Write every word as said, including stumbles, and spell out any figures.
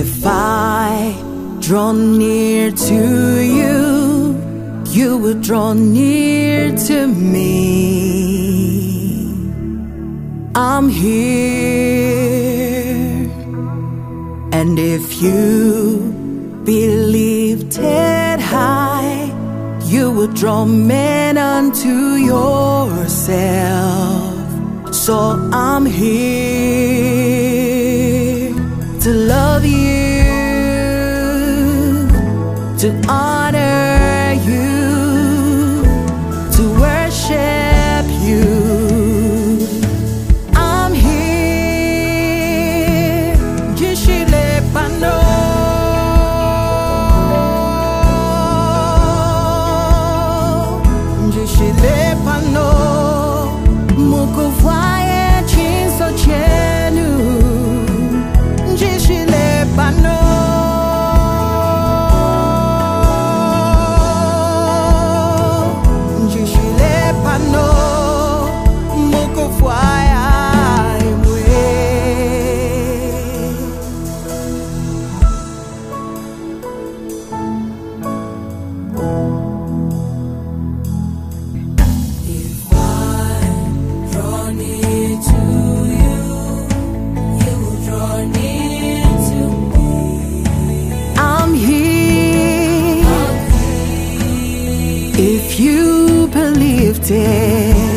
If I draw near to you, you will draw near to me. I'm here, and if you be lifted high, you will draw men unto yourself. So I'm here to love you, to honor you, to worship you. I'm here, Gishile Pano, Gishile Pano, Mukuvaye Chinso Chenu, Gishile Pano. If you believed it,